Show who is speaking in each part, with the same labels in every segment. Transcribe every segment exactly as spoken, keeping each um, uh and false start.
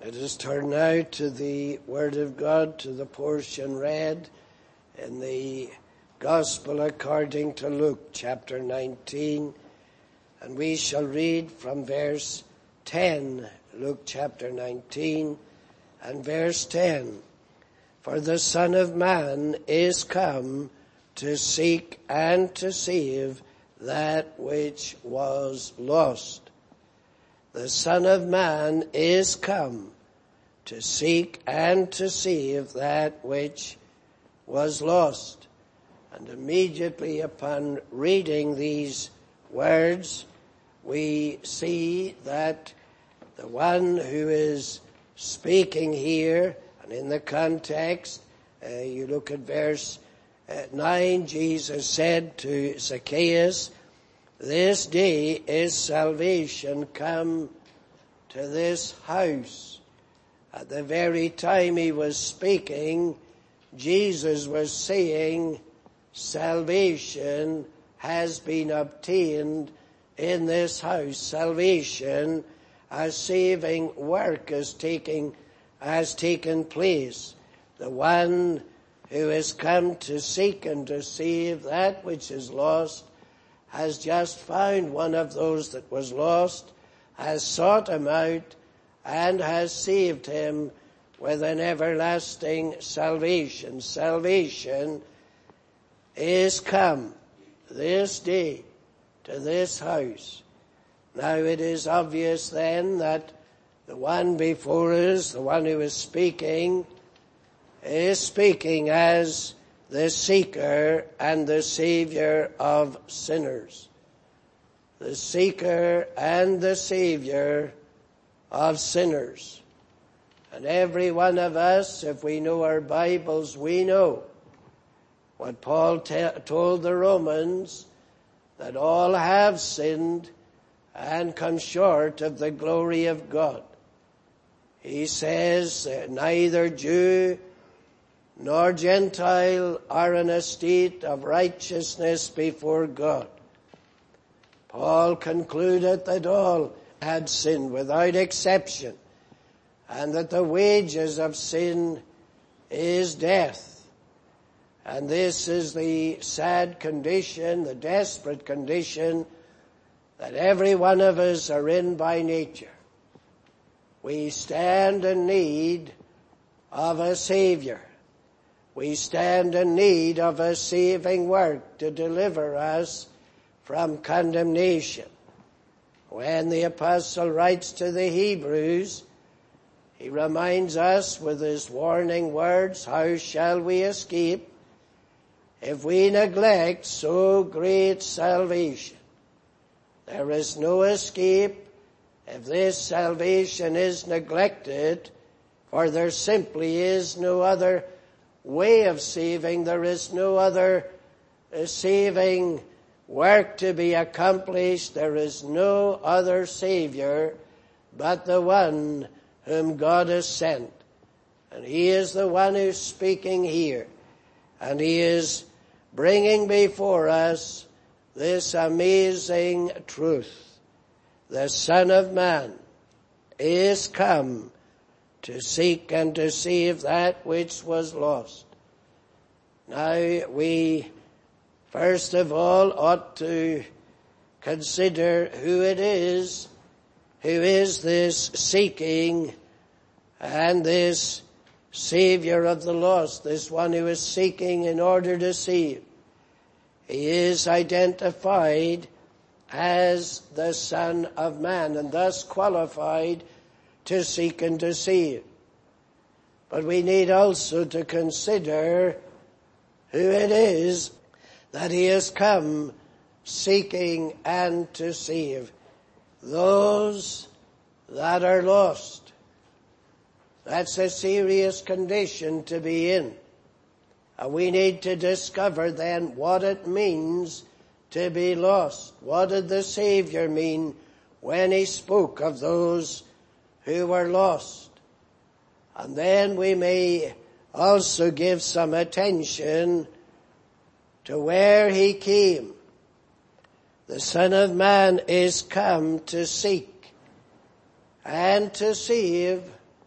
Speaker 1: Let us turn now to the Word of God, to the portion read in the Gospel according to Luke, chapter nineteen, and we shall read from verse ten, Luke chapter nineteen, and verse ten. For the Son of Man is come to seek and to save that which was lost. The Son of Man is come to seek and to save that which was lost. And immediately upon reading these words, we see that the one who is speaking here, and in the context, uh, you look at verse uh, nine, Jesus said to Zacchaeus, "This day is salvation come to this house." At the very time he was speaking, Jesus was saying, salvation has been obtained in this house. Salvation, a saving work is taking, has taken place. The one who has come to seek and to save that which is lost has just found one of those that was lost, has sought him out, and has saved him with an everlasting salvation. Salvation is come this day to this house. Now it is obvious then that the one before us, the one who is speaking, is speaking as the seeker and the Savior of sinners. The seeker and the Savior of sinners. And every one of us, if we know our Bibles, we know what Paul te- told the Romans, that all have sinned and come short of the glory of God. He says, neither Jew nor Gentile are in a state of righteousness before God. Paul concluded that all had sinned without exception, and that the wages of sin is death. And this is the sad condition, the desperate condition that every one of us are in by nature. We stand in need of a Savior. We stand in need of a saving work to deliver us from condemnation. When the apostle writes to the Hebrews, he reminds us with his warning words, how shall we escape if we neglect so great salvation? There is no escape if this salvation is neglected, for there simply is no other way of saving. There is no other uh, saving work to be accomplished. There is no other Savior but the one whom God has sent. And he is the one who's speaking here. And he is bringing before us this amazing truth. The Son of Man is come to seek and to save that which was lost. Now we first of all ought to consider who it is, who is this seeking and this Savior of the lost, this one who is seeking in order to save. He is identified as the Son of Man and thus qualified to seek and to save. But we need also to consider who it is that he has come seeking and to save. Those that are lost. That's a serious condition to be in. And we need to discover then what it means to be lost. What did the Savior mean when he spoke of those who were lost? And then we may also give some attention to where he came. The Son of Man is come to seek and to save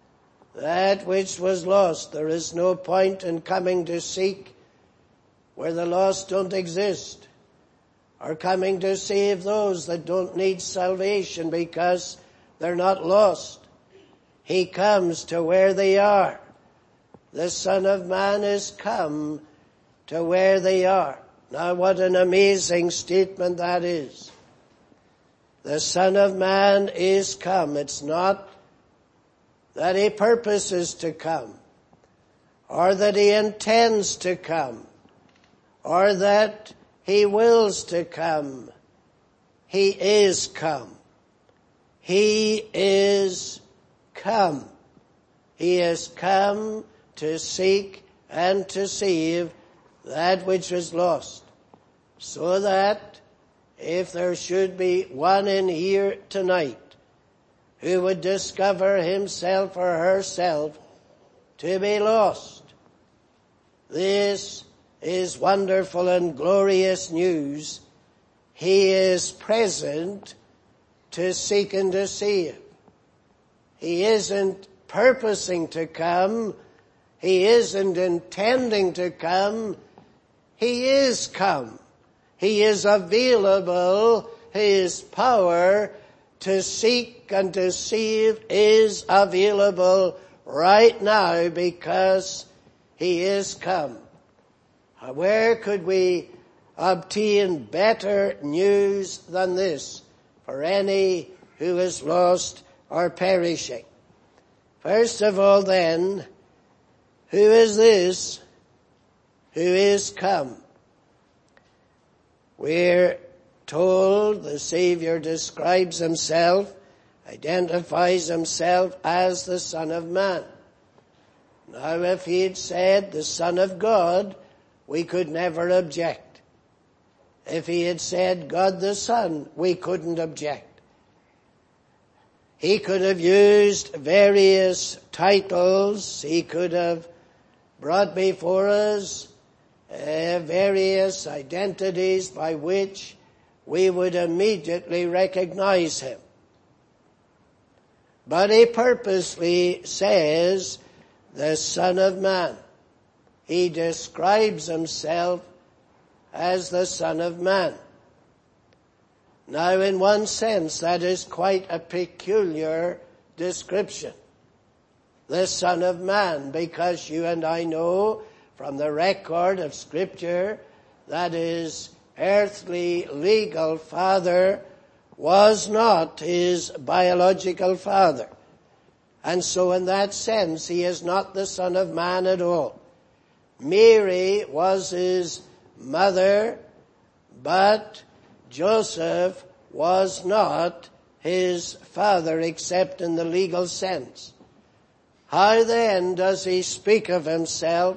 Speaker 1: that which was lost. There is no point in coming to seek where the lost don't exist, or coming to save those that don't need salvation because they're not lost. He comes to where they are. The Son of Man is come to where they are. Now what an amazing statement that is. The Son of Man is come. It's not that he purposes to come, or that he intends to come, or that he wills to come. He is come. He is come. He has come to seek and to save that which was lost, so that if there should be one in here tonight who would discover himself or herself to be lost, this is wonderful and glorious news. He is present to seek and to save. He isn't purposing to come. He isn't intending to come. He is come. He is available. His power to seek and to save is available right now because he is come. Where could we obtain better news than this for any who is lost or perishing? First of all then, who is this who is come? We're told the Savior describes himself, identifies himself as the Son of Man. Now if he had said the Son of God, we could never object. If he had said God the Son, we couldn't object. He could have used various titles. He could have brought before us uh, various identities by which we would immediately recognize him. But he purposely says the Son of Man. He describes himself as the Son of Man. Now, in one sense, that is quite a peculiar description. The Son of Man, because you and I know from the record of Scripture that his earthly legal father was not his biological father. And so in that sense, he is not the Son of Man at all. Mary was his mother, but Joseph was not his father except in the legal sense. How then does he speak of himself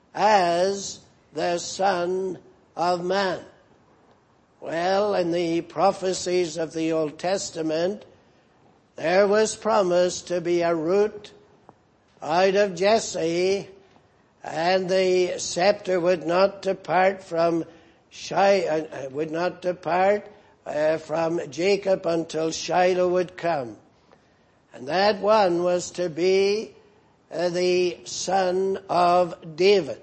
Speaker 1: as the Son of Man? Well, in the prophecies of the Old Testament, there was promised to be a root out of Jesse, and the scepter would not depart from Shi- uh, would not depart uh, from Jacob until Shiloh would come. And that one was to be uh, the son of David.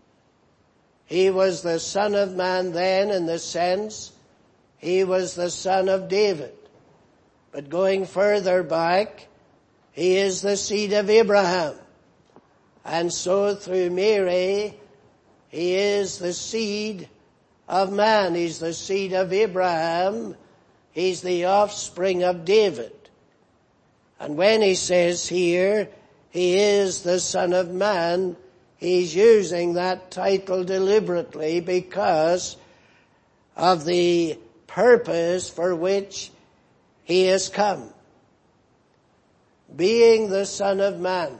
Speaker 1: He was the Son of Man then in the sense he was the son of David. But going further back, he is the seed of Abraham. And so through Mary, he is the seed of man. He's the seed of Abraham. He's the offspring of David. And when he says here, he is the Son of Man, he's using that title deliberately because of the purpose for which he has come. Being the Son of Man,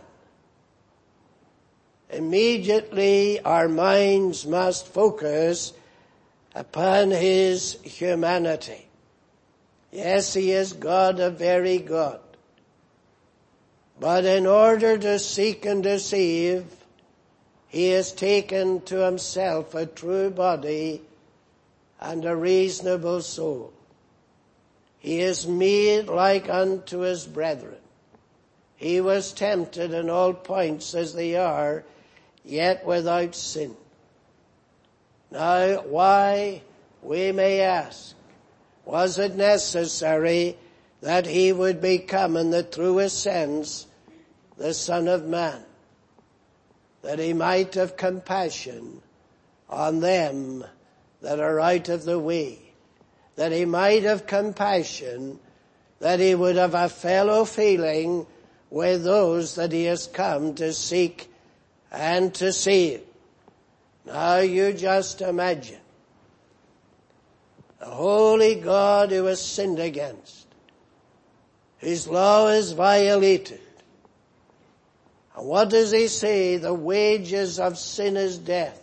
Speaker 1: immediately our minds must focus upon his humanity. Yes, he is God, a very God. But in order to seek and to save, he has taken to himself a true body and a reasonable soul. He is made like unto his brethren. He was tempted in all points as they are, yet without sin. Now, why, we may ask, was it necessary that he would become, in the truest sense, the Son of Man? That he might have compassion on them that are out of the way. That he might have compassion, that he would have a fellow feeling with those that he has come to seek and to save. Now you just imagine the holy God who is sinned against, whose law is violated. And what does he say? The wages of sin is death.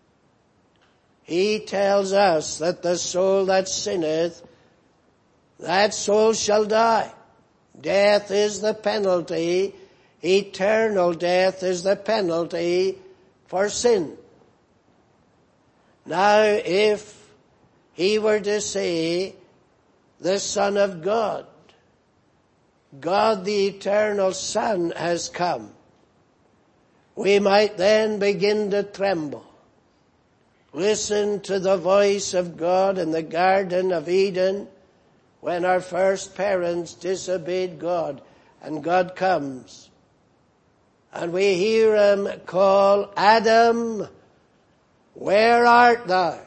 Speaker 1: He tells us that the soul that sinneth, that soul shall die. Death is the penalty. Eternal death is the penalty for sin. Now, if he were to say, the Son of God, God the eternal Son has come, we might then begin to tremble. Listen to the voice of God in the Garden of Eden when our first parents disobeyed God, and God comes. And we hear him call, Adam, where art thou?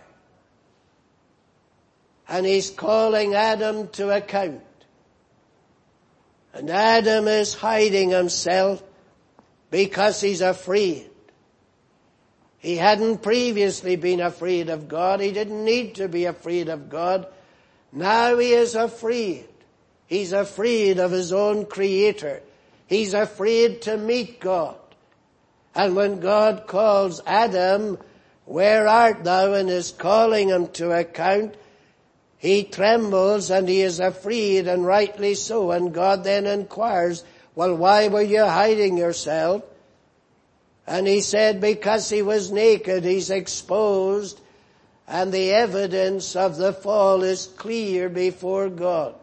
Speaker 1: And he's calling Adam to account. And Adam is hiding himself because he's afraid. He hadn't previously been afraid of God. He didn't need to be afraid of God. Now he is afraid. He's afraid of his own Creator. He's afraid to meet God. And when God calls Adam, where art thou, and is calling him to account, he trembles and he is afraid, and rightly so. And God then inquires, well, why were you hiding yourself? And he said, because he was naked, he's exposed, and the evidence of the fall is clear before God.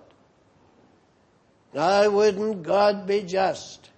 Speaker 1: Now, wouldn't God be just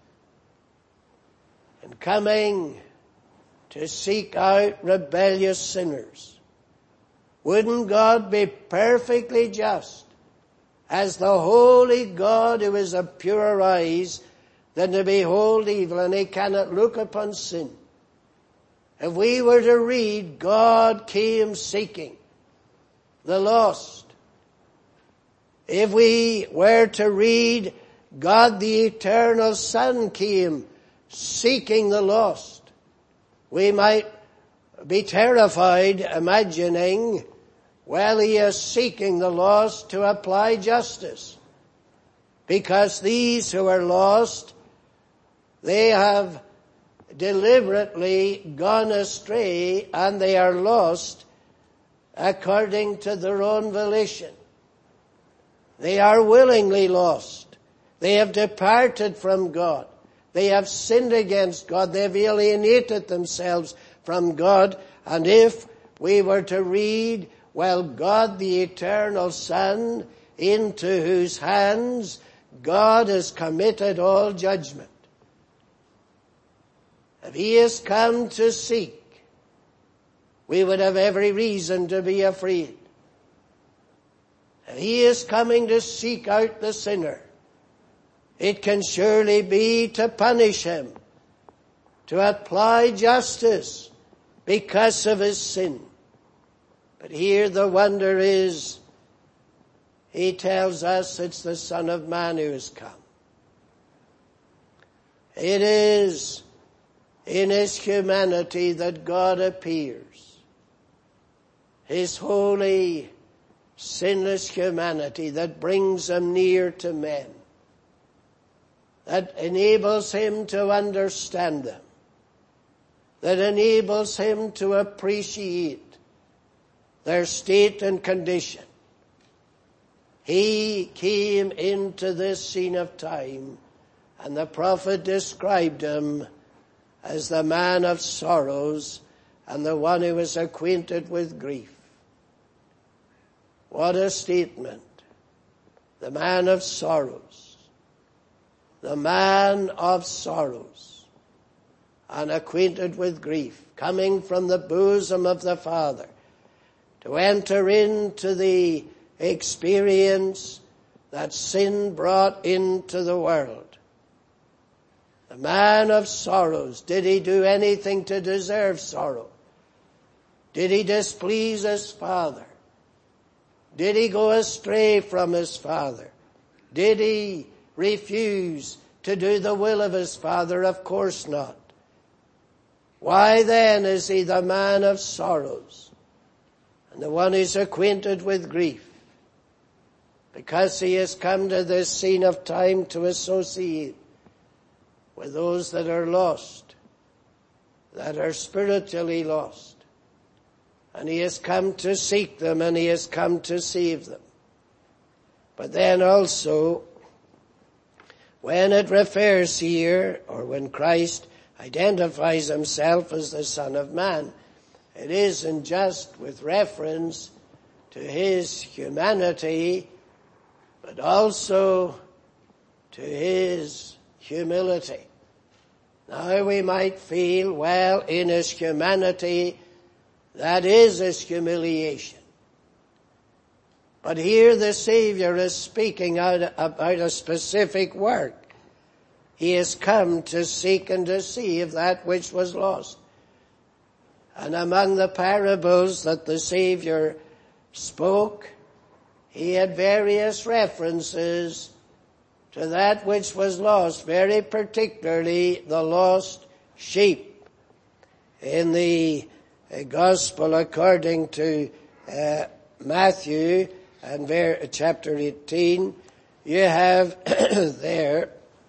Speaker 1: in coming to seek out rebellious sinners? Wouldn't God be perfectly just as the holy God who is of purer eyes than to behold evil, and he cannot look upon sin? If we were to read, God came seeking the lost. If we were to read, God the eternal Son came seeking the lost, we might be terrified imagining, well, he is seeking the lost to apply justice. Because these who are lost, they have deliberately gone astray, and they are lost according to their own volition. They are willingly lost. They have departed from God. They have sinned against God. They have alienated themselves from God. And if we were to read, well, God the eternal Son, into whose hands God has committed all judgment, if he has come to seek, we would have every reason to be afraid. If he is coming to seek out the sinner, it can surely be to punish him, to apply justice because of his sin. But here the wonder is, he tells us it's the Son of Man who has come. It is in his humanity that God appears. His holy, sinless humanity that brings him near to men, that enables him to understand them, that enables him to appreciate their state and condition. He came into this scene of time, and the prophet described him as the man of sorrows and the one who is acquainted with grief. What a statement. The man of sorrows. the man of sorrows and acquainted with grief, coming from the bosom of the Father to enter into the experience that sin brought into the world. The man of sorrows, did he do anything to deserve sorrow? Did he displease his Father? Did he go astray from his Father? Did he refuse to do the will of his Father? Of course not. Why then is he the man of sorrows and the one who's acquainted with grief? Because he has come to this scene of time to associate with those that are lost, that are spiritually lost. And he has come to seek them, and he has come to save them. But then also, when it refers here, or when Christ identifies himself as the Son of Man, it isn't just with reference to his humanity, but also to his humility. Now we might feel, well, in his humanity, that is his humiliation. But here the Savior is speaking out about a specific work. He has come to seek and to save that which was lost. And among the parables that the Savior spoke, he had various references to that which was lost, very particularly the lost sheep. In the uh, Gospel according to uh, Matthew and ver- chapter eighteen, you have there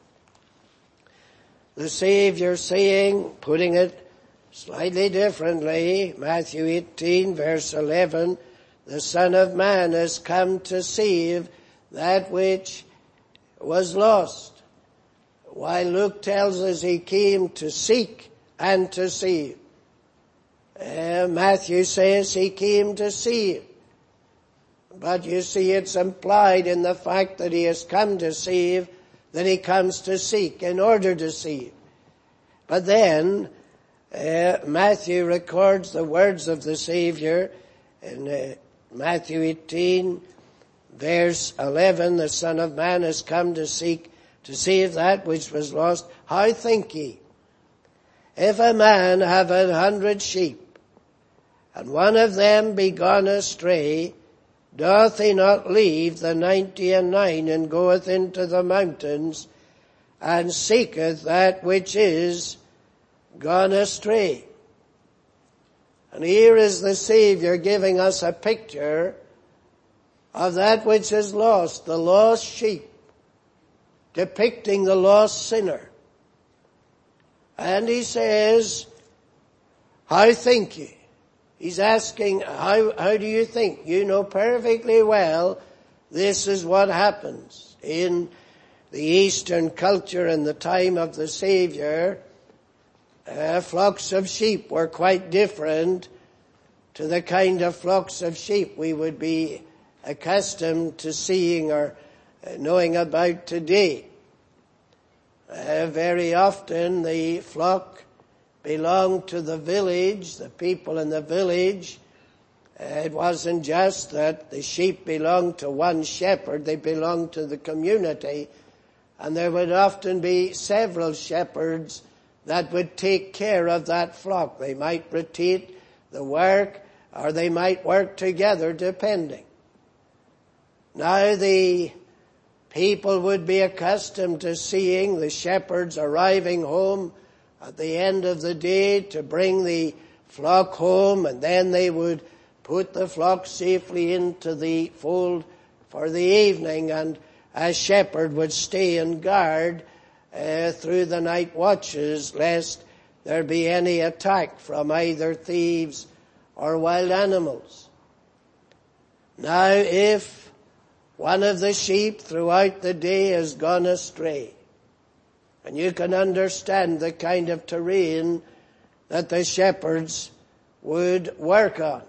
Speaker 1: the Savior saying, putting it slightly differently, Matthew eighteen verse eleven, the Son of Man has come to save that which was lost. While Luke tells us he came to seek and to save. Uh, Matthew says he came to save. But you see, it's implied in the fact that he has come to save, that he comes to seek in order to save. But then, uh, Matthew records the words of the Savior in uh, Matthew eighteen, verse eleven, the Son of Man has come to seek, to save that which was lost. How think ye? If a man have a hundred sheep, and one of them be gone astray, doth he not leave the ninety and nine, and goeth into the mountains, and seeketh that which is gone astray? And here is the Savior giving us a picture of that which is lost, the lost sheep, depicting the lost sinner. And he says, how think ye? He's asking, how, how do you think? You know perfectly well this is what happens. In the Eastern culture in the time of the Savior, uh, flocks of sheep were quite different to the kind of flocks of sheep we would be accustomed to seeing or knowing about today. Uh, very often the flock belonged to the village, the people in the village. Uh, it wasn't just that the sheep belonged to one shepherd, they belonged to the community, and there would often be several shepherds that would take care of that flock. They might rotate the work, or they might work together depending. Now the people would be accustomed to seeing the shepherds arriving home at the end of the day to bring the flock home, and then they would put the flock safely into the fold for the evening, and a shepherd would stay and guard uh, through the night watches, lest there be any attack from either thieves or wild animals. Now if one of the sheep throughout the day has gone astray, and you can understand the kind of terrain that the shepherds would work on.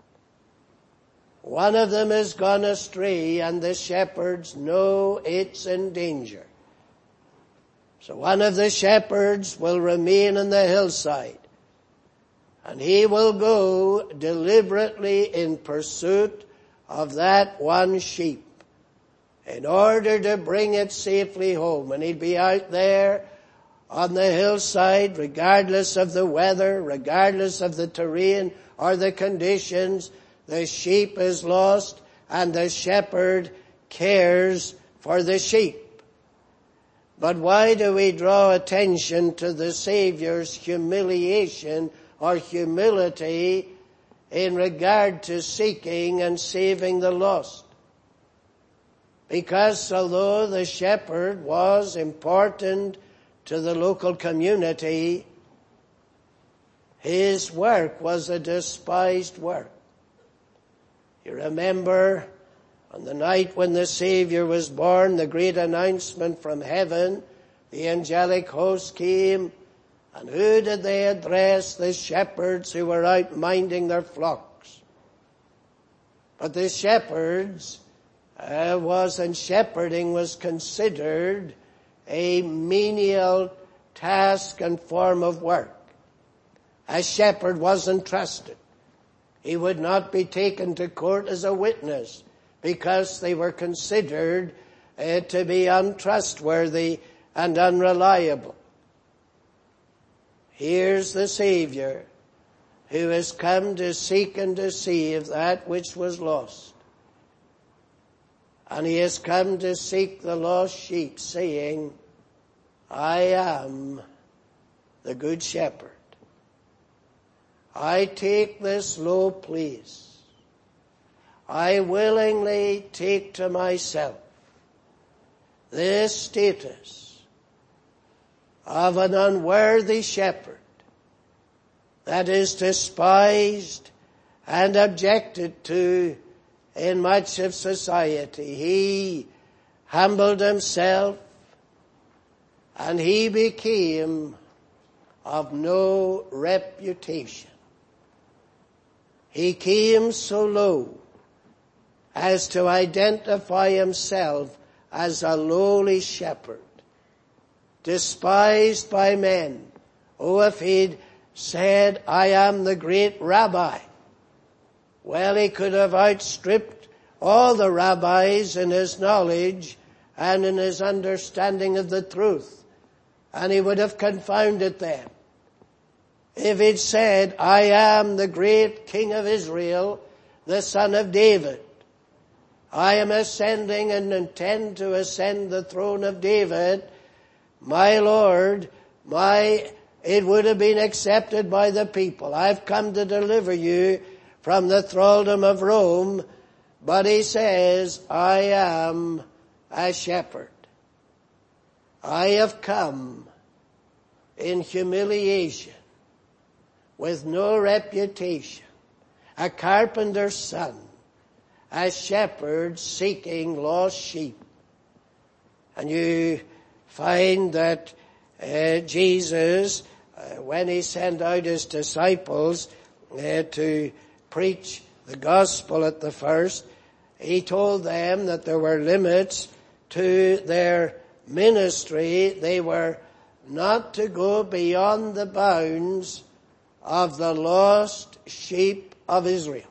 Speaker 1: One of them has gone astray, and the shepherds know it's in danger. So one of the shepherds will remain on the hillside, and he will go deliberately in pursuit of that one sheep in order to bring it safely home. And he'd be out there on the hillside, regardless of the weather, regardless of the terrain or the conditions. The sheep is lost, and the shepherd cares for the sheep. But why do we draw attention to the Savior's humiliation or humility in regard to seeking and saving the lost? Because although the shepherd was important to the local community, his work was a despised work. You remember on the night when the Savior was born, the great announcement from heaven, the angelic host came, and who did they address? The shepherds who were out minding their flocks. But the shepherds uh, was, and shepherding was considered a menial task and form of work. A shepherd wasn't trusted. He would not be taken to court as a witness because they were considered uh, to be untrustworthy and unreliable. Here's the Savior who has come to seek and to save that which was lost. And he has come to seek the lost sheep, saying, I am the good shepherd. I take this low place. I willingly take to myself this status of an unworthy shepherd that is despised and objected to in much of society. He humbled himself, and he became of no reputation. He came so low as to identify himself as a lowly shepherd, despised by men. Oh, if he'd said, I am the great rabbi, well, he could have outstripped all the rabbis in his knowledge and in his understanding of the truth, and he would have confounded them. If he'd said, I am the great King of Israel, the son of David, I am ascending and intend to ascend the throne of David, my Lord, my, it would have been accepted by the people. I've come to deliver you from the thraldom of Rome. But he says, I am a shepherd. I have come in humiliation, with no reputation, a carpenter's son, a shepherd seeking lost sheep. And you find that uh, Jesus, uh, when he sent out his disciples uh, to preach the gospel at the first, he told them that there were limits to their ministry. They were not to go beyond the bounds of the lost sheep of Israel.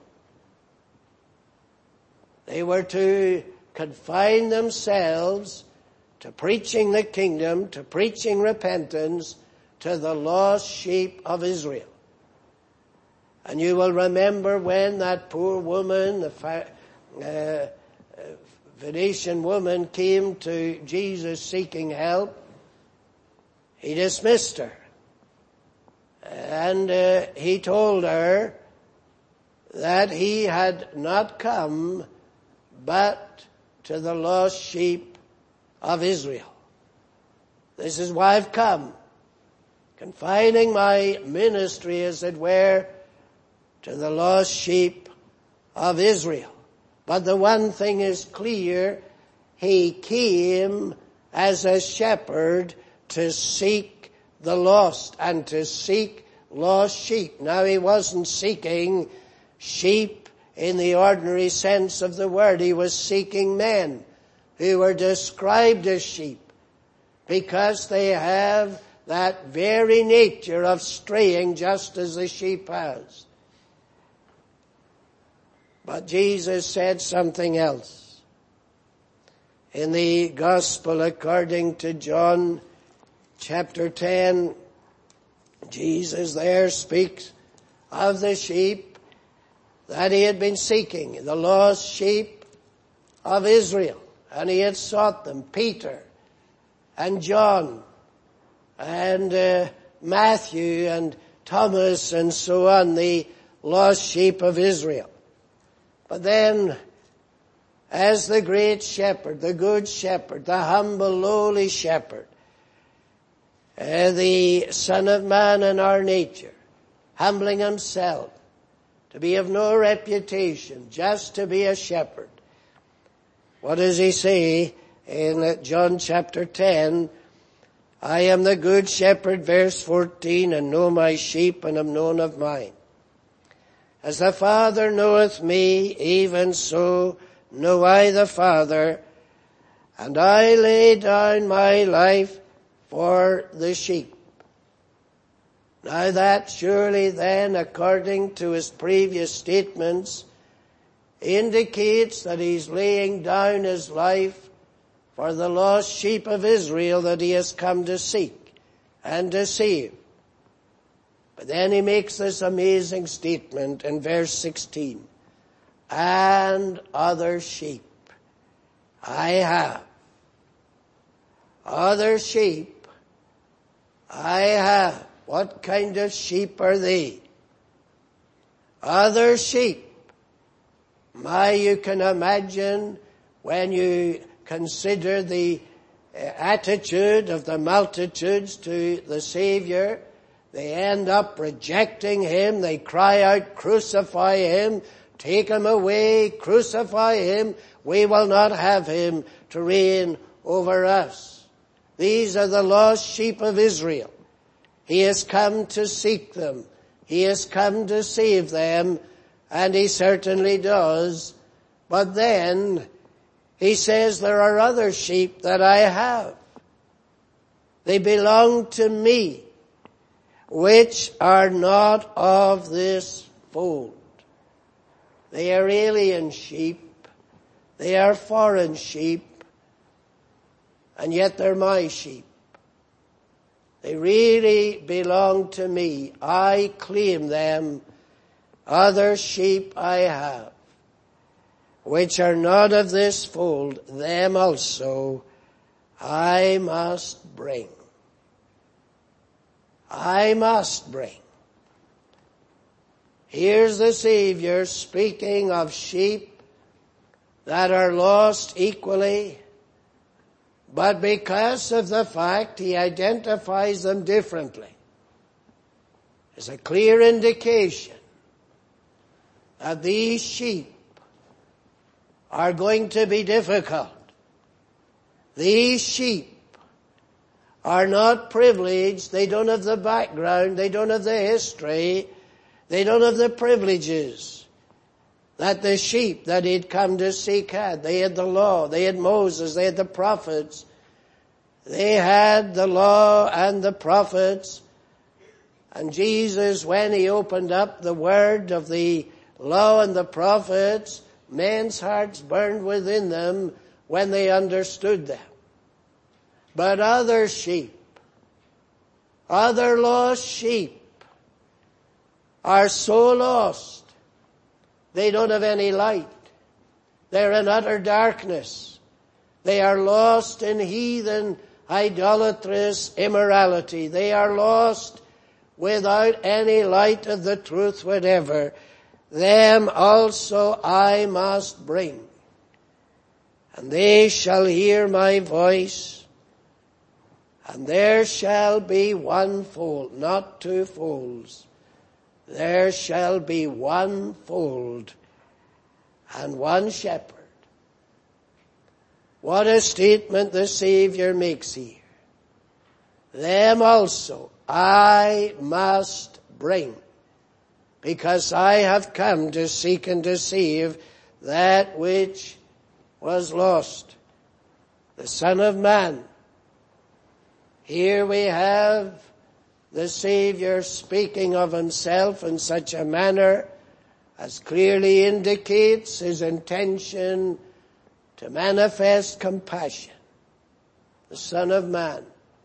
Speaker 1: They were to confine themselves to preaching the kingdom, to preaching repentance to the lost sheep of Israel. And you will remember when that poor woman, the uh, Venetian woman, came to Jesus seeking help, he dismissed her. And uh, he told her that he had not come but to the lost sheep of Israel. This is why I've come, confining my ministry, as it were, to the lost sheep of Israel. But the one thing is clear, he came as a shepherd to seek the lost and to seek lost sheep. Now, he wasn't seeking sheep in the ordinary sense of the word. He was seeking men who were described as sheep. because they have that very nature of straying just as the sheep has. But Jesus said something else. In the Gospel according to John chapter ten, Jesus there speaks of the sheep that he had been seeking, the lost sheep of Israel, and he had sought them, Peter and John and uh, Matthew and Thomas and so on, the lost sheep of Israel. But then, as the great shepherd, the good shepherd, the humble, lowly shepherd, uh, the Son of Man in our nature, humbling himself to be of no reputation, just to be a shepherd. What does he say in John chapter ten? I am the good shepherd, verse fourteen, and know my sheep and am known of mine. As the Father knoweth me, even so know I the Father, and I lay down my life for the sheep. Now that surely then, according to his previous statements, indicates that he's laying down his life for the lost sheep of Israel that he has come to seek and to save. But then he makes this amazing statement in verse sixteen. And other sheep I have. Other sheep I have. What kind of sheep are they? Other sheep. My, you can imagine when you consider the attitude of the multitudes to the Savior. They end up rejecting him. They cry out, crucify him, take him away, crucify him. We will not have him to reign over us. These are the lost sheep of Israel. He has come to seek them. He has come to save them, and he certainly does. But then he says there are other sheep that I have. They belong to me, which are not of this fold. They are alien sheep. They are foreign sheep. And yet they're my sheep. They really belong to me. I claim them. Other sheep I have, which are not of this fold, them also I must bring. I must bring. Here's the Savior speaking of sheep that are lost equally, but because of the fact he identifies them differently, is a clear indication that these sheep are going to be difficult. These sheep are not privileged. They don't have the background. They don't have the history. They don't have the privileges that the sheep that he'd come to seek had. They had the law. They had Moses. They had the prophets. They had the law and the prophets. And Jesus, when he opened up the word of the law and the prophets, men's hearts burned within them when they understood them. But other sheep, other lost sheep, are so lost, they don't have any light. They're in utter darkness. They are lost in heathen, idolatrous immorality. They are lost without any light of the truth whatever. Them also I must bring. And they shall hear my voice, and there shall be one fold, not two folds. There shall be one fold and one shepherd. What a statement the Savior makes here. Them also I must bring, because I have come to seek and to save that which was lost. The Son of Man Here we have the Savior speaking of himself in such a manner as clearly indicates his intention to manifest compassion. The Son of Man.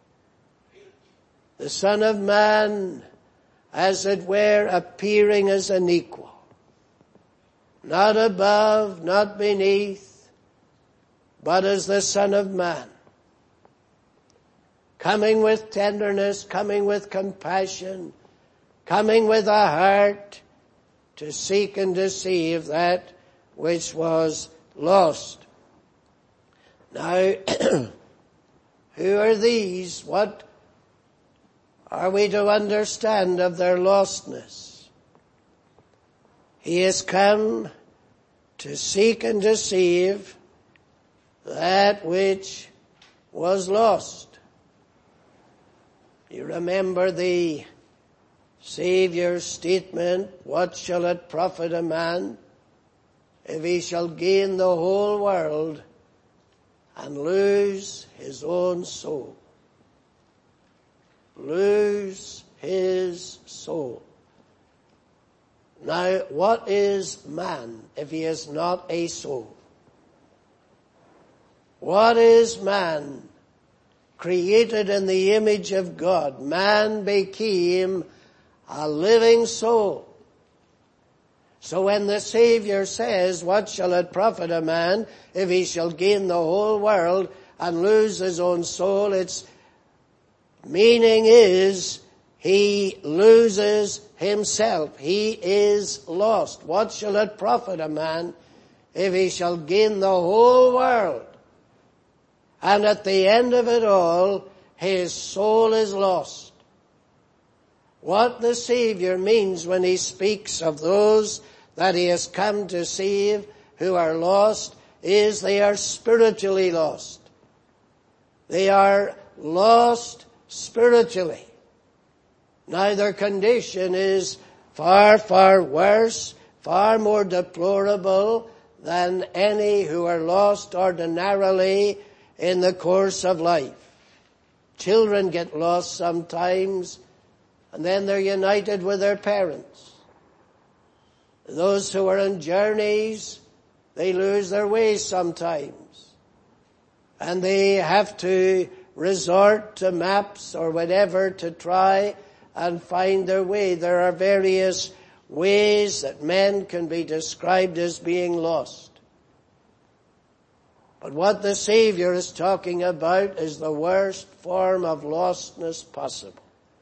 Speaker 1: The Son of Man, as it were, appearing as an equal. Not above, not beneath, but as the Son of Man. Coming with tenderness, coming with compassion, coming with a heart to seek and to save that which was lost. Now, who are these? What are we to understand of their lostness? He has come to seek and to save that which was lost. You remember the Saviour's statement, what shall it profit a man if he shall gain the whole world and lose his own soul? Lose his soul. Now, what is man if he is not a soul? What is man? Created in the image of God, man became a living soul. So when the Savior says, what shall it profit a man if he shall gain the whole world and lose his own soul? Its meaning is he loses himself. He is lost. What shall it profit a man if he shall gain the whole world? And at the end of it all, his soul is lost. What the Savior means when he speaks of those that he has come to save who are lost is they are spiritually lost. They are lost spiritually. Now their condition is far, far worse, far more deplorable than any who are lost ordinarily in the course of life. Children get lost sometimes, and then they're united with their parents. Those who are on journeys, they lose their way sometimes. And they have to resort to maps or whatever to try and find their way. There are various ways that men can be described as being lost. But what the Savior is talking about is the worst form of lostness possible.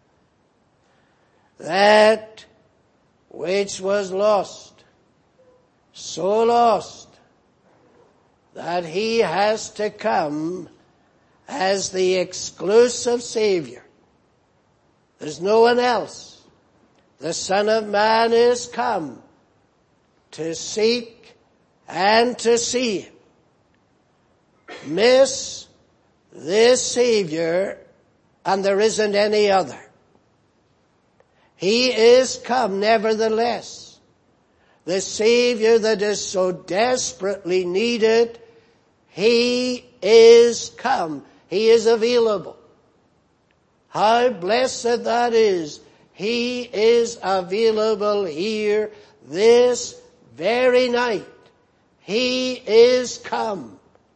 Speaker 1: That which was lost, so lost, that he has to come as the exclusive Savior. There's no one else. The Son of Man is come to seek and to save. Miss this Savior, and there isn't any other. He is come nevertheless. The Savior that is so desperately needed, he is come. He is available. How blessed that is. He is available here this very night. He is come.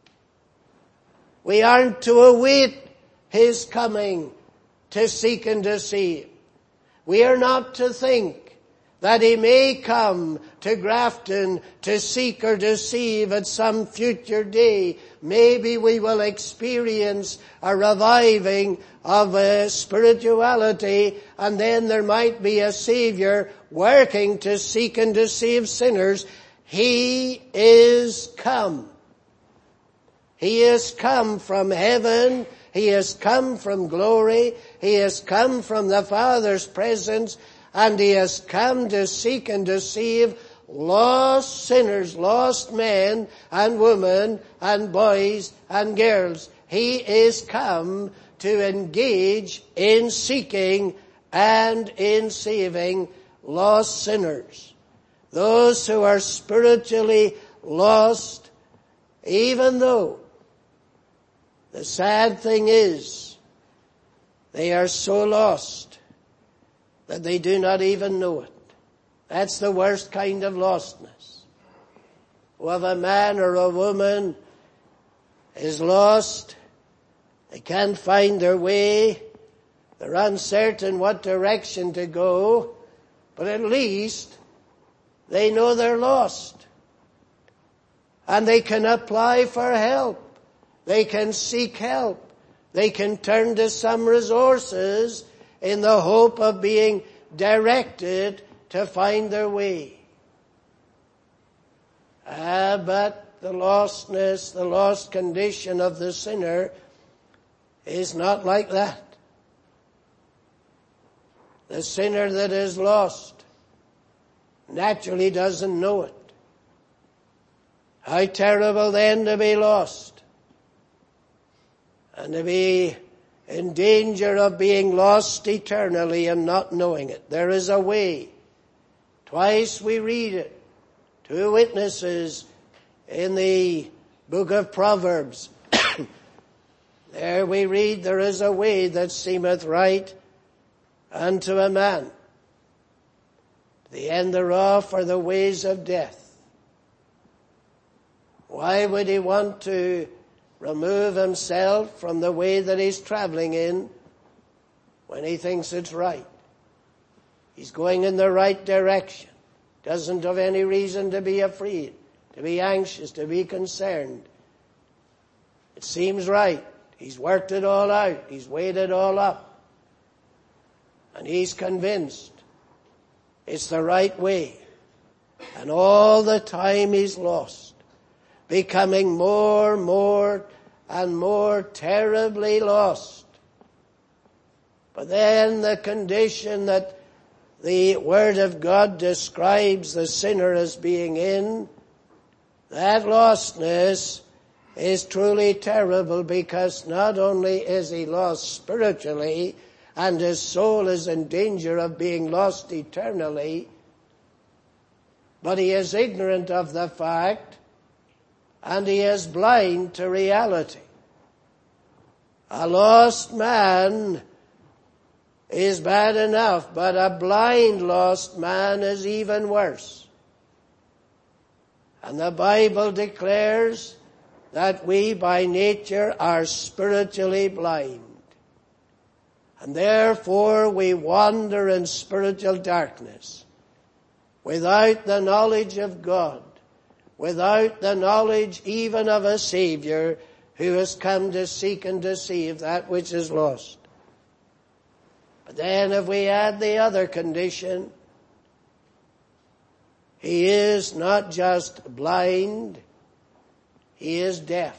Speaker 1: We aren't to await his coming to seek and to save. We are not to think that he may come to Grafton to seek or to save at some future day. Maybe we will experience a reviving of a spirituality, and then there might be a Savior working to seek and to save sinners. He is come. He has come from heaven. He has come from glory. He has come from the Father's presence. And he has come to seek and to save lost sinners, lost men and women and boys and girls. He is come to engage in seeking and in saving lost sinners. Those who are spiritually lost, even though the sad thing is They are so lost that they do not even know it. That's the worst kind of lostness. Whether a man or a woman is lost, they can't find their way, they're uncertain what direction to go, but at least they know they're lost. And they can apply for help. They can seek help. They can turn to some resources in the hope of being directed to find their way. Ah, but the lostness, the lost condition of the sinner is not like that. The sinner that is lost naturally doesn't know it. How terrible then to be lost and to be in danger of being lost eternally and not knowing it. There is a way. Twice we read it. Two witnesses in the book of Proverbs. There we read, there is a way that seemeth right unto a man. The end thereof are the ways of death. Why would he want to remove himself from the way that he's traveling in when he thinks it's right? He's going in the right direction. Doesn't have any reason to be afraid, to be anxious, to be concerned. It seems right. He's worked it all out. He's weighed it all up. And he's convinced it's the right way. And all the time he's lost, becoming more, more, and more terribly lost. But then the condition that the Word of God describes the sinner as being in, that lostness is truly terrible, because not only is he lost spiritually and his soul is in danger of being lost eternally, but he is ignorant of the fact and he is blind to reality. A lost man is bad enough, but a blind lost man is even worse. And the Bible declares that we by nature are spiritually blind. And therefore we wander in spiritual darkness without the knowledge of God, without the knowledge even of a Savior who has come to seek and to save that which is lost. But then if we add the other condition, he is not just blind, he is deaf.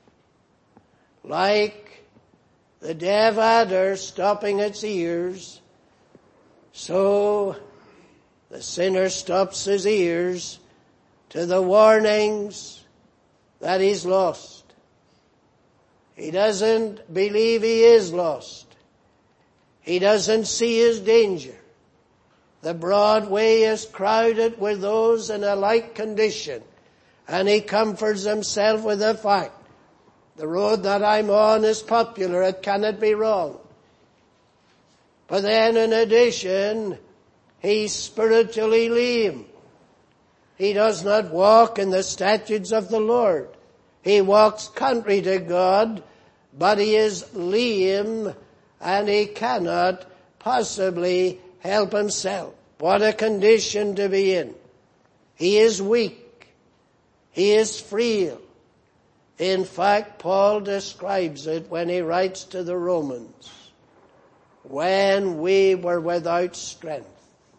Speaker 1: Like the deaf adder stopping its ears, so the sinner stops his ears to the warnings that he's lost. He doesn't believe he is lost. He doesn't see his danger. The broad way is crowded with those in a like condition, and he comforts himself with the fact, the road that I'm on is popular, it cannot be wrong. But then in addition, he's spiritually lame. He does not walk in the statutes of the Lord. He walks contrary to God, but he is lame and he cannot possibly help himself. What a condition to be in. He is weak. He is frail. In fact, Paul describes it when he writes to the Romans. When we were without strength.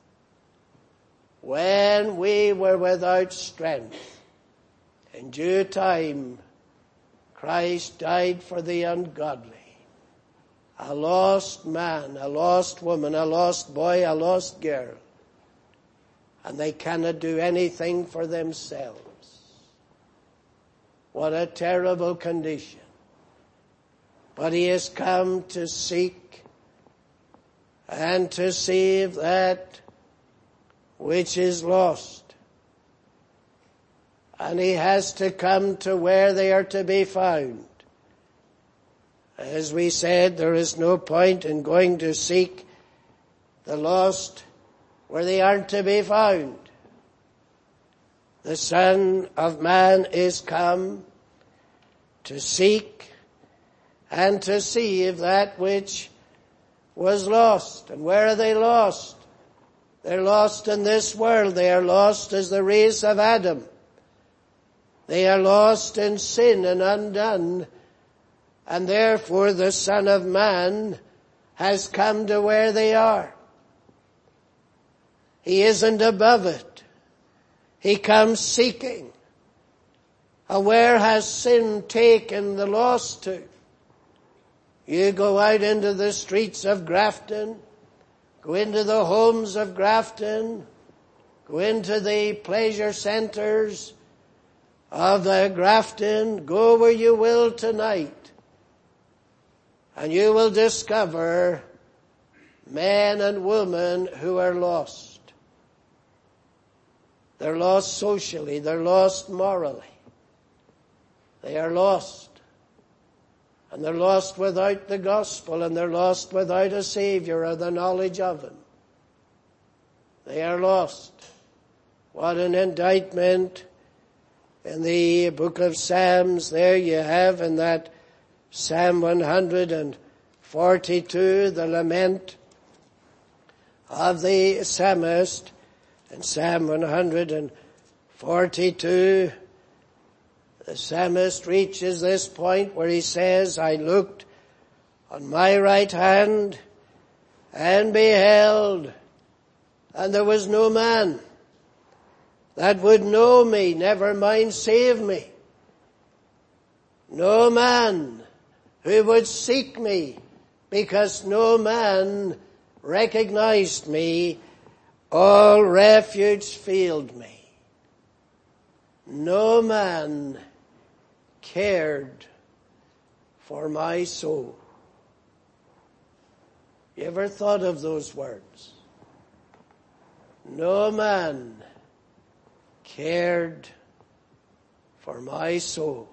Speaker 1: When we were without strength. In due time, Christ died for the ungodly. A lost man, a lost woman, a lost boy, a lost girl. And they cannot do anything for themselves. What a terrible condition. But he has come to seek and to save that which is lost. And he has to come to where they are to be found. As we said, there is no point in going to seek the lost where they aren't to be found. The Son of Man is come to seek and to save that which was lost. And where are they lost? They're lost in this world. They are lost as the race of Adam. They are lost in sin and undone. And therefore the Son of Man has come to where they are. He isn't above it. He comes seeking. And where has sin taken the lost to? You go out into the streets of Grafton, go into the homes of Grafton, go into the pleasure centres of the Grafton, go where you will tonight, and you will discover men and women who are lost. They're lost socially, they're lost morally. They are lost. And they're lost without the gospel, and they're lost without a Savior or the knowledge of Him. They are lost. What an indictment. In the book of Psalms, there you have in that Psalm one hundred forty-two, the lament of the psalmist. In Psalm one hundred forty-two, the psalmist reaches this point where he says, I looked on my right hand and beheld, and there was no man that would know me, never mind save me. No man who would seek me, because no man recognized me. All refuge failed me. No man cared for my soul. You ever thought of those words? No man cared for my soul.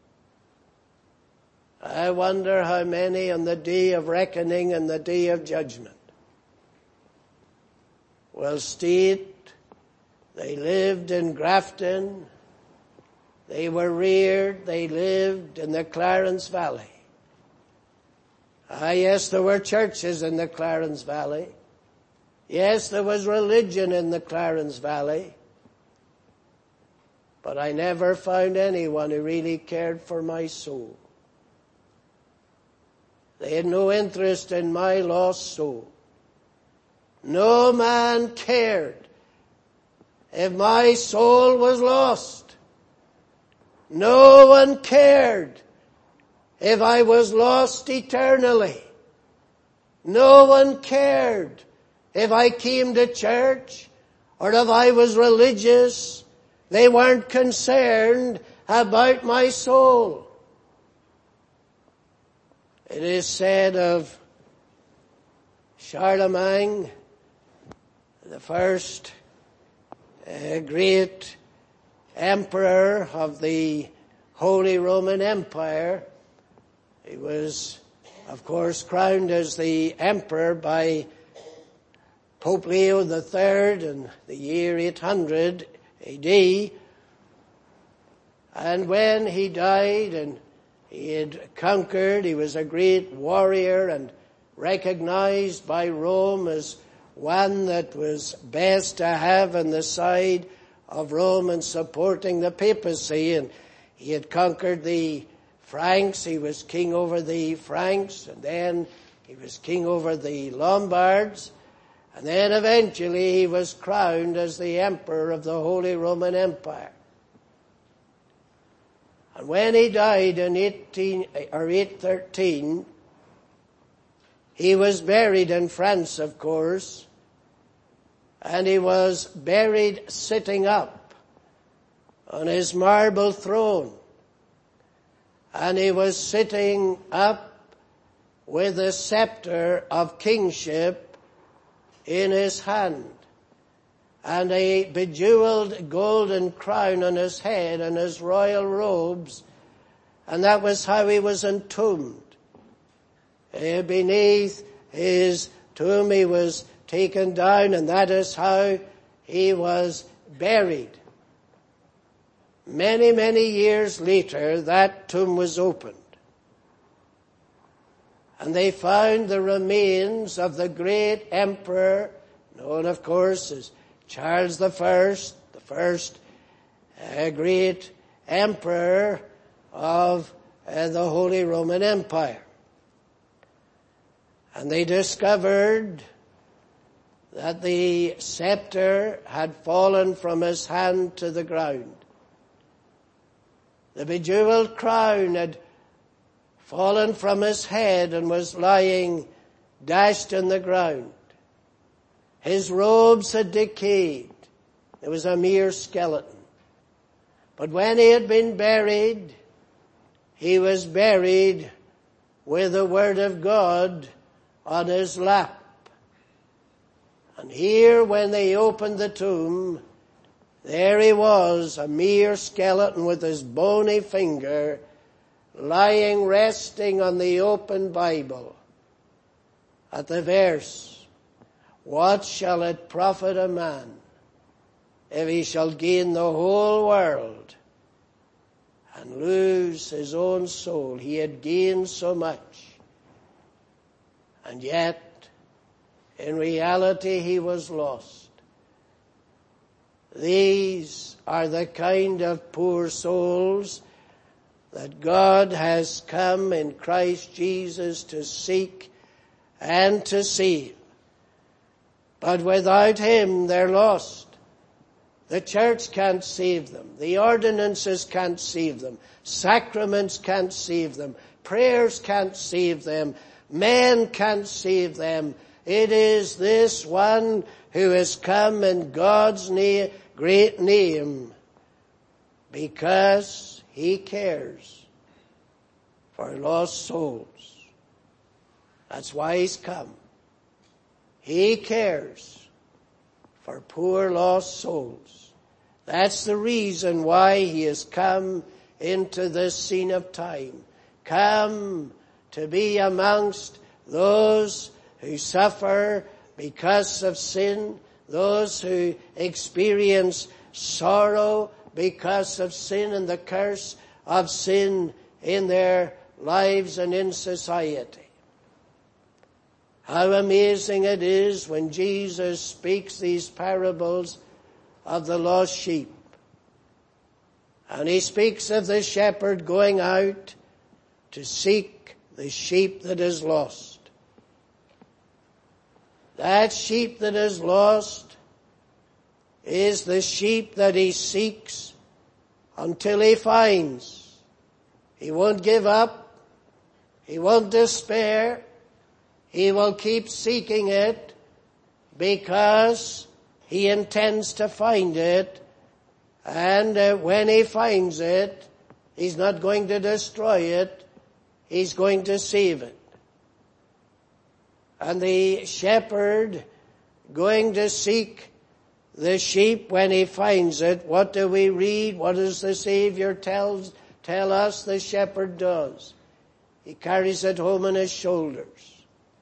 Speaker 1: I wonder how many on the day of reckoning and the day of judgment will state they lived in Grafton, they were reared, they lived in the Clarence Valley. Ah, yes, there were churches in the Clarence Valley. Yes, there was religion in the Clarence Valley. But I never found anyone who really cared for my soul. They had no interest in my lost soul. No man cared if my soul was lost. No one cared if I was lost eternally. No one cared if I came to church or if I was religious. They weren't concerned about my soul. It is said of Charlemagne, the first uh, great emperor of the Holy Roman Empire. He was, of course, crowned as the emperor by Pope Leo the Third in the year eight hundred A D. And when he died and he had conquered, he was a great warrior and recognized by Rome as one that was best to have on the side of Rome in supporting the papacy. And he had conquered the Franks. He was king over the Franks, and then he was king over the Lombards. And then eventually he was crowned as the emperor of the Holy Roman Empire. And when he died in eighteen or eight thirteen, he was buried in France, of course, and he was buried sitting up on his marble throne. And he was sitting up with a scepter of kingship in his hand, and a bejeweled golden crown on his head and his royal robes, and that was how he was entombed. uh, beneath his tomb. He was taken down, and that is how he was buried. Many, many years later, that tomb was opened. And they found the remains of the great emperor, known of course as Charles the First, the first uh, great emperor of uh, the Holy Roman Empire. And they discovered that the scepter had fallen from his hand to the ground. The bejeweled crown had fallen from his head and was lying dashed in the ground. His robes had decayed. It was a mere skeleton. But when he had been buried, he was buried with the Word of God on his lap. And here, when they opened the tomb, there he was, a mere skeleton with his bony finger, lying resting on the open Bible at the verse, "What shall it profit a man if he shall gain the whole world and lose his own soul?" He had gained so much, and yet in reality he was lost. These are the kind of poor souls that God has come in Christ Jesus to seek and to save. But without him, they're lost. The church can't save them. The ordinances can't save them. Sacraments can't save them. Prayers can't save them. Men can't save them. It is this one who has come in God's name, great name, because he cares for lost souls. That's why he's come. He cares for poor lost souls. That's the reason why he has come into this scene of time. Come to be amongst those who suffer because of sin, those who experience sorrow because of sin and the curse of sin in their lives and in society. How amazing it is when Jesus speaks these parables of the lost sheep. And he speaks of the shepherd going out to seek the sheep that is lost. That sheep that is lost is the sheep that he seeks until he finds. He won't give up. He won't despair. He will keep seeking it because he intends to find it. And uh, when he finds it, he's not going to destroy it. He's going to save it. And the shepherd going to seek the sheep when he finds it, what do we read? What does the Savior tells, tell us the shepherd does? He carries it home on his shoulders.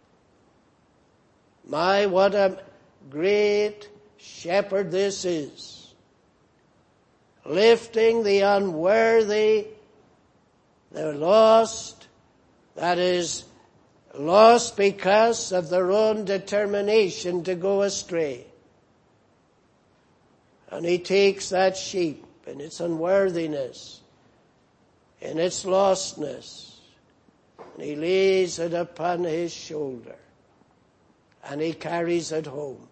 Speaker 1: My, what a great shepherd this is. Lifting the unworthy, the lost, that is lost because of their own determination to go astray. And he takes that sheep in its unworthiness, in its lostness, and he lays it upon his shoulder, and he carries it home.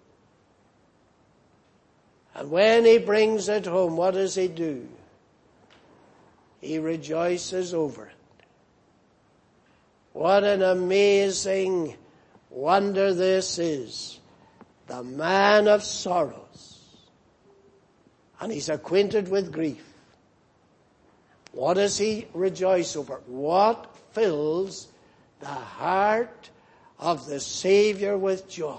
Speaker 1: And when he brings it home, what does he do? He rejoices over it. What an amazing wonder this is. The man of sorrows. And he's acquainted with grief. What does he rejoice over? What fills the heart of the Savior with joy?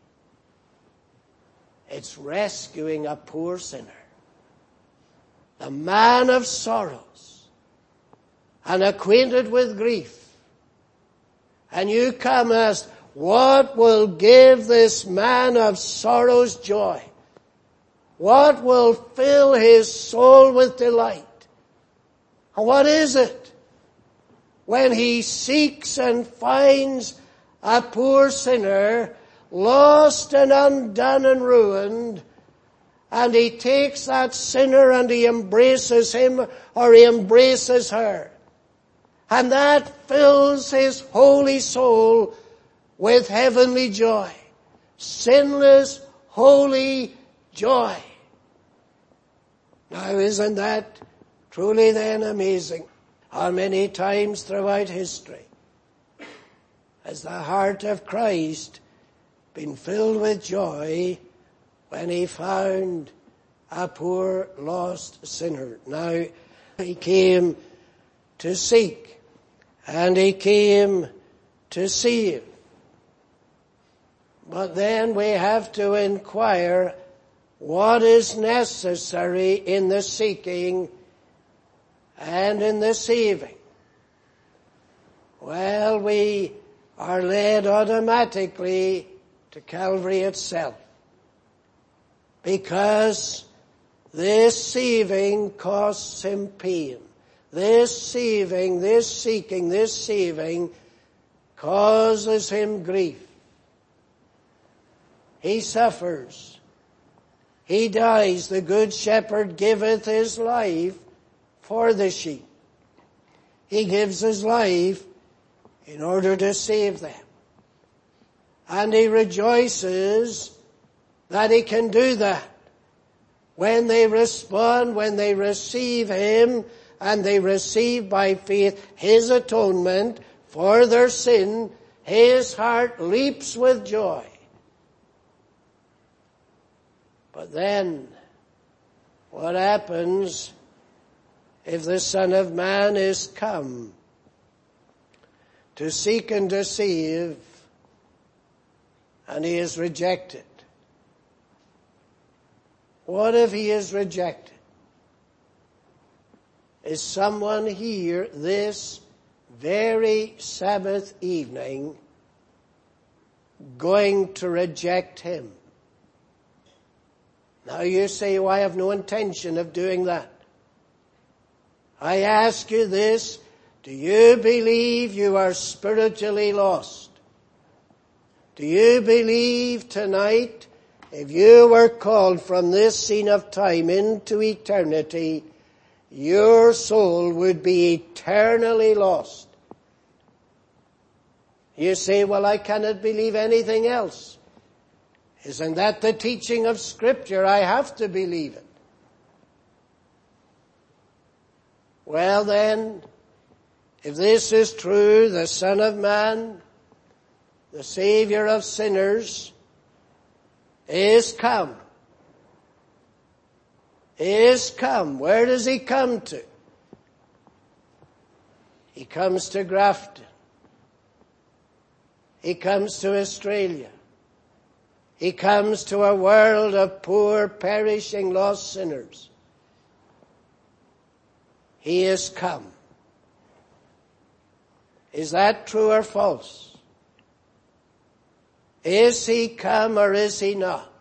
Speaker 1: It's rescuing a poor sinner. The man of sorrows and acquainted with grief And you come and ask, what will give this man of sorrows joy? What will fill his soul with delight? And what is it? When he seeks and finds a poor sinner, lost and undone and ruined, and he takes that sinner and he embraces him or he embraces her. And that fills his holy soul with heavenly joy. Sinless, holy joy. Now isn't that truly then amazing? How many times throughout history has the heart of Christ been filled with joy when he found a poor lost sinner? Now he came to seek and he came to save. But then we have to inquire what is necessary in the seeking and in the saving. Well, we are led automatically to Calvary itself, because this saving costs him pain. This saving, this seeking, this saving causes him grief. He suffers. He dies. The good shepherd giveth his life for the sheep. He gives his life in order to save them. And he rejoices that he can do that. When they respond, when they receive him, and they receive by faith his atonement for their sin, his heart leaps with joy. But then, what happens if the Son of Man is come to seek and to save, and he is rejected? What if he is rejected? Is someone here this very Sabbath evening going to reject him? Now you say, well, I have no intention of doing that. I ask you this, do you believe you are spiritually lost? Do you believe tonight, if you were called from this scene of time into eternity, your soul would be eternally lost? You say, well, I cannot believe anything else. Isn't that the teaching of Scripture? I have to believe it. Well then, if this is true, the Son of Man, the Savior of sinners, is come. Is come. Where does he come to? He comes to Grafton. He comes to Australia. He comes to a world of poor, perishing, lost sinners. He is come. Is that true or false? Is he come or is he not?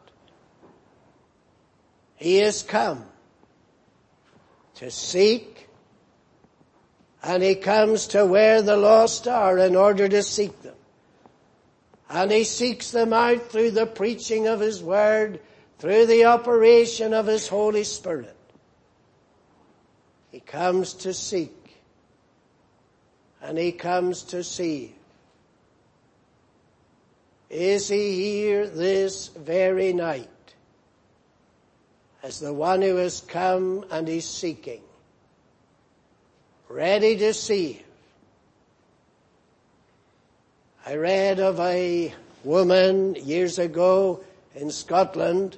Speaker 1: He is come to seek, and he comes to where the lost are in order to seek them. And he seeks them out through the preaching of his word, through the operation of his Holy Spirit. He comes to seek, and he comes to save. Is he here this very night as the one who has come and is seeking, ready to save? I read of a woman years ago in Scotland,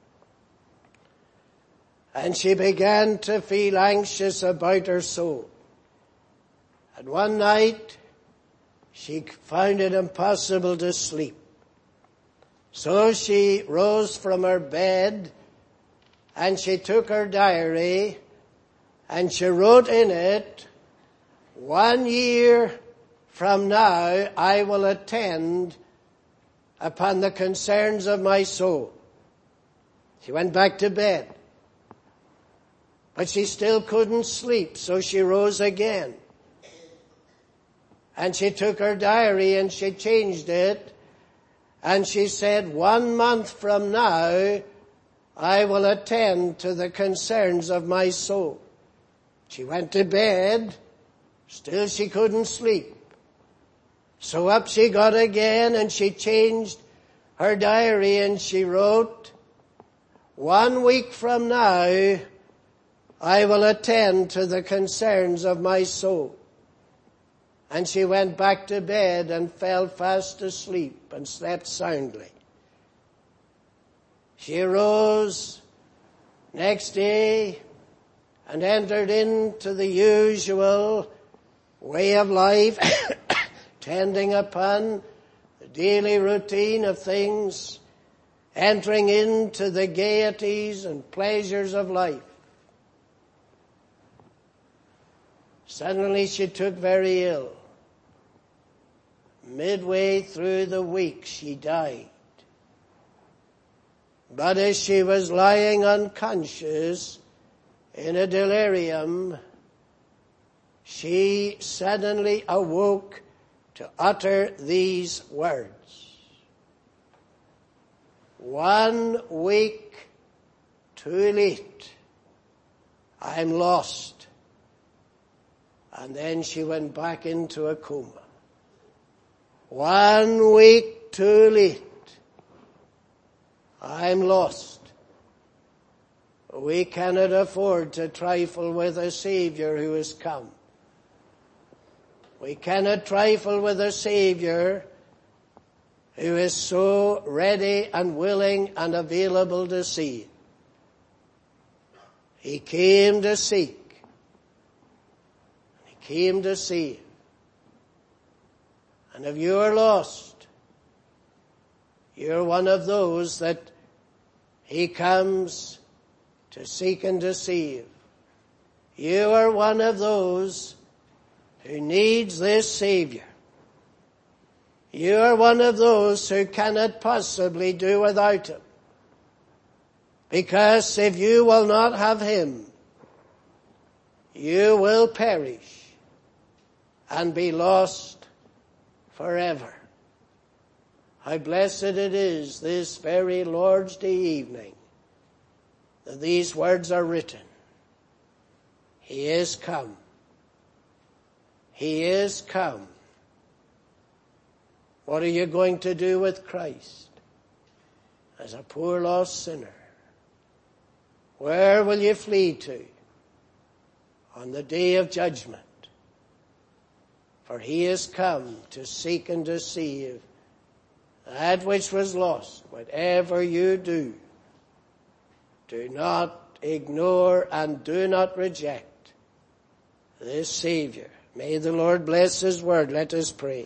Speaker 1: and she began to feel anxious about her soul. And one night, she found it impossible to sleep. So she rose from her bed, and she took her diary, and she wrote in it, one year from now I will attend upon the concerns of my soul. She went back to bed. But she still couldn't sleep, so she rose again. And she took her diary and she changed it. And she said, one month from now, I will attend to the concerns of my soul. She went to bed. Still she couldn't sleep. So up she got again and she changed her diary and she wrote, one week from now, I will attend to the concerns of my soul. And she went back to bed and fell fast asleep and slept soundly. She arose next day and entered into the usual way of life, tending upon the daily routine of things, entering into the gaieties and pleasures of life. Suddenly she took very ill. Midway through the week she died. But as she was lying unconscious in a delirium, she suddenly awoke to utter these words. One week too late, I'm lost. And then she went back into a coma. One week too late, I'm lost. We cannot afford to trifle with a Savior who has come. We cannot trifle with a Savior who is so ready and willing and available to save. He came to seek. He came to save. And if you are lost, you're one of those that He comes to seek and to save. You are one of those who needs this Savior. You are one of those who cannot possibly do without Him. Because if you will not have Him, you will perish and be lost forever. How blessed it is this very Lord's Day evening that these words are written. He is come. He is come. What are you going to do with Christ as a poor lost sinner? Where will you flee to on the day of judgment? For He is come to seek and to save that which was lost. Whatever you do, do not ignore and do not reject this Savior. May the Lord bless His word. Let us pray.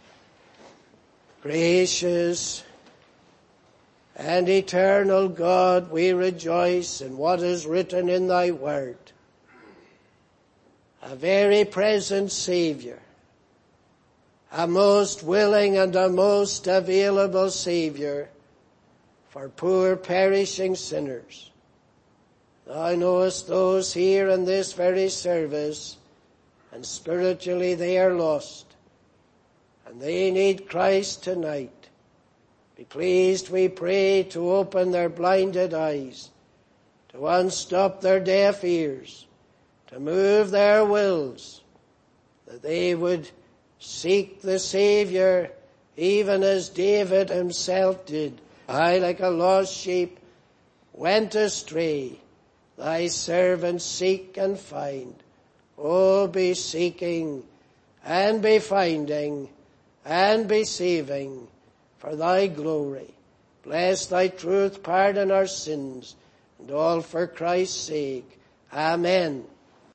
Speaker 1: Gracious and eternal God, we rejoice in what is written in Thy word. A very present Savior. A most willing and a most available Savior for poor perishing sinners. Thou knowest those here in this very service, and spiritually they are lost, and they need Christ tonight. Be pleased, we pray, to open their blinded eyes, to unstop their deaf ears, to move their wills, that they would seek the Savior, even as David himself did. I, like a lost sheep, went astray. Thy servants seek and find. Oh, be seeking and be finding and be saving for Thy glory. Bless Thy truth, pardon our sins, and all for Christ's sake. Amen.